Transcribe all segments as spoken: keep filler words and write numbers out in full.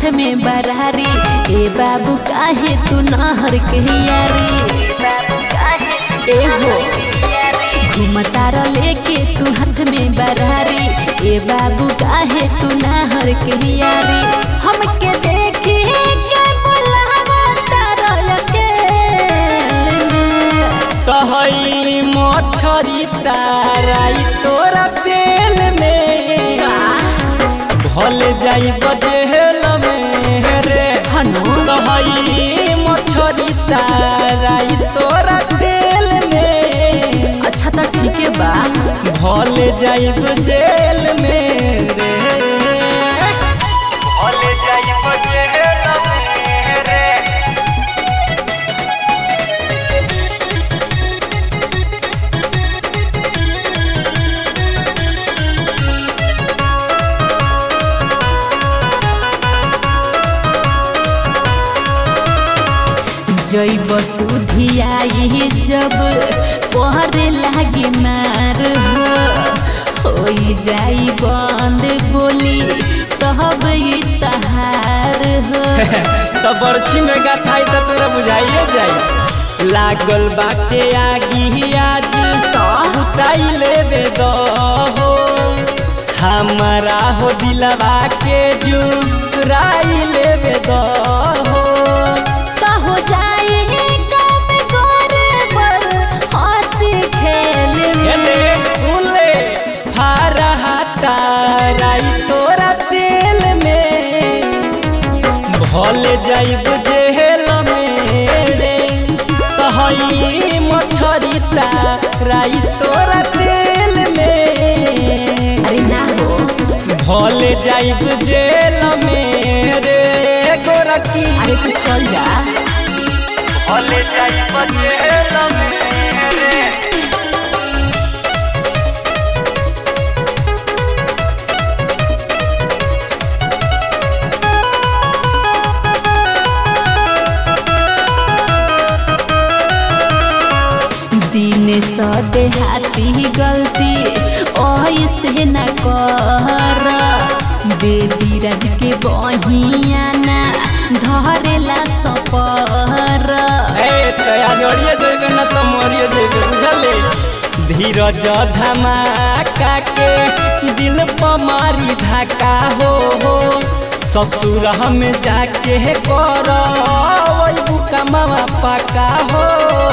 हाथ में बरारी। ए बाबू काहे तू नहर के यारी। ए हो घुमतार लेके तू हाथ में बरारी। ए बाबू काहे तू नहर के यारी। हमके देखी के बुलावतार अकेले में। कहई मछरी ताराई तोरा तेल में भल जाई बजेल में रे। कहई मछरी ताराई तोरा तेल में। अच्छा तो ठीक है बा भल जाई जेल में रे। भल जाई जेल में रे। जैब सुधियाई जब पहरे लागे मार हो जाई बंद बोली तब ये तहार हो। तो बरछी में गथाई तो तोरा बुझाइए जाई। लागल बाटे आगी आज बुताई लेबे दो हो। हमारा हो दिलवा के जुराई लेबे दो हो। हो जाए काम करे पर हंसी खेल में। सुन ले फारा ताराई तोरा तेल में भल जाइब जेल में रे। कहई मछरी ताराई तोरा तेल में। अरे ना हो भल जाइब जेल में रे गोरकी। अरे तू चल जा भल जाइब जेल में रे। दिन सदे हाथी गलती ऐसे न कर। बेबी राज के बहिया ना धरेला सपर। जोड़िए जेबे न तो मरिए जेबे बुझले। धीरज धमाका के दिल पर मारी धक्का हो हो। ससुर हम जाके कर बुका मामा पका हो।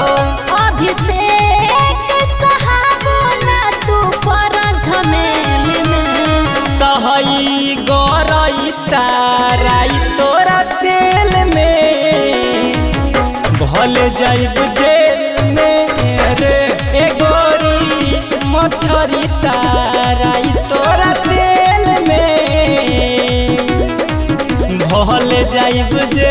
अभिषेक सहाबो ना तू पर झमेल में। कहई गरई ताराई तोरा तेल में भल जाइब जेल में रे। ए गोरी मछरी ताराई तोरा तेल में भल जाइब जेल